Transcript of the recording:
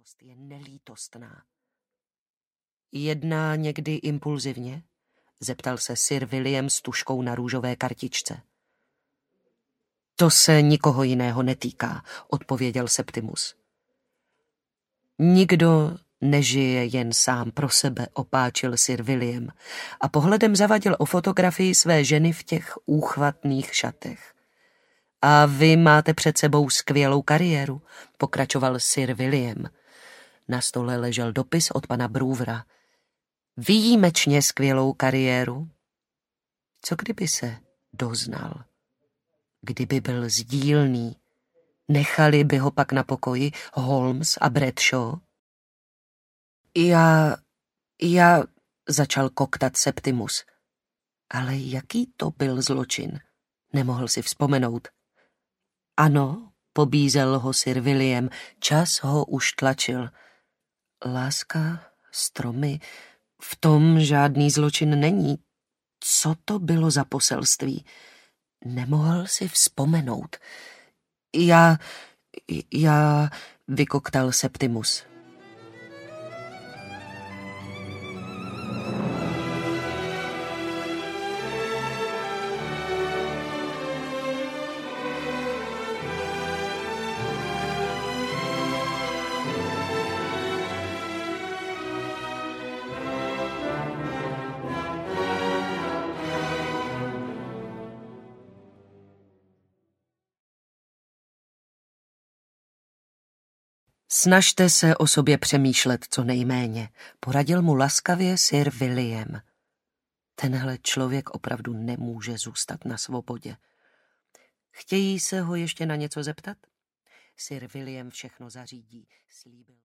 Spravedlnost je nelítostná. Jedná někdy impulzivně? Zeptal se Sir William s tužkou na růžové kartičce. To se nikoho jiného netýká, odpověděl Septimus. Nikdo nežije jen sám pro sebe, opáčil Sir William a pohledem zavadil o fotografii své ženy v těch úchvatných šatech. A vy máte před sebou skvělou kariéru, pokračoval Sir William. Na stole ležel dopis od pana Brouvera. Výjimečně skvělou kariéru. Co kdyby se doznal? Kdyby byl sdílný, nechali by ho pak na pokoji Holmes a Bradshaw? Já, začal koktat Septimus. Ale jaký to byl zločin? Nemohl si vzpomenout. Ano, pobízel ho Sir William, čas ho už tlačil. Láska, stromy, v tom žádný zločin není. Co to bylo za poselství? Nemohl si vzpomenout. Já, vykoktal Septimus. Snažte se o sobě přemýšlet co nejméně, poradil mu laskavě Sir William. Tenhle člověk opravdu nemůže zůstat na svobodě. Chtějí se ho ještě na něco zeptat? Sir William všechno zařídí, slíbil.